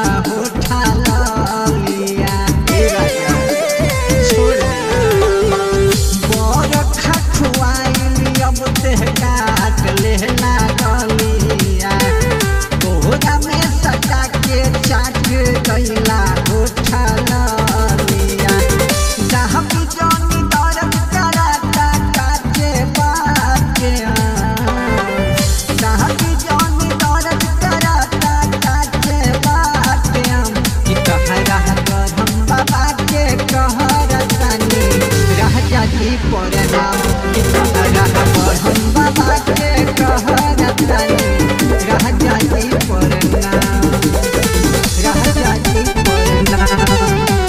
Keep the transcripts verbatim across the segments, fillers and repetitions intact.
होठा लिया बर खखुआइली अब ते काट लेना गलिया तोहरा में सटा के चाट गइला होठा लिया जहाँ भी जानी दर्द कराता काटे बाटे जहाँ भी जानी दर्द कराता काटे बाटे कि तहरा कर हम बाबा के कहरतानी रह जाती पर नाम कि तहरा कर हम बाबा के कहरतानी रह जाती पर नाम रह जाती पर नाम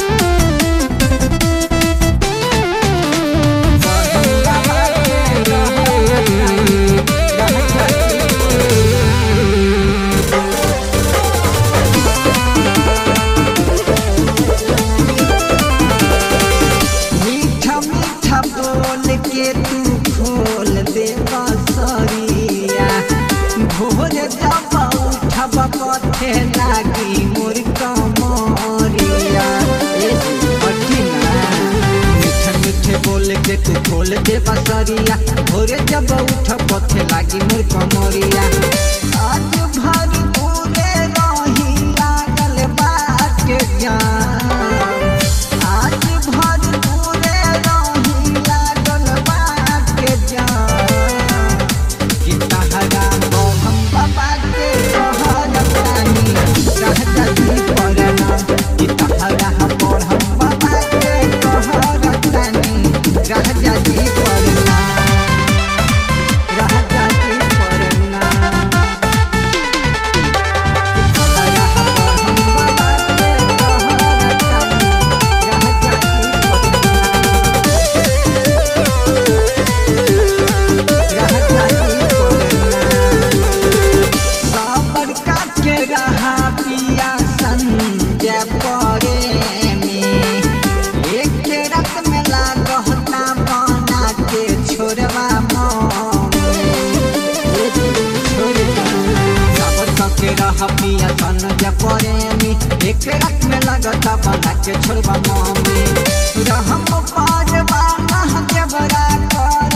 के तू खोल दे बसरिया भोर जब उठब पथे लागी मोर कमरिया मीठे मीठे बोल के तू खोल दे बसरिया भोर जब उठब पथे लागी मोर कमरिया आज भर पूरे रही लागल बात जान आज भर पूरे रही लागल बात जान कि तहरा हम बाबा के कहरतानी रह जाती पर नाम कि तहरा हम बाबा के कहरतानी रह जाती पर नाम रह जाती पर नाम तहरा हम बाबा के कहरतानी रह जाती पर के रहा पिया संजय परे में एक रत में लागहता बना के छोड़वा के रहा पिया संजय परे में एक रत में लगता बना के छोड़वा मम्मी रहम पार बाना के बड़ा कर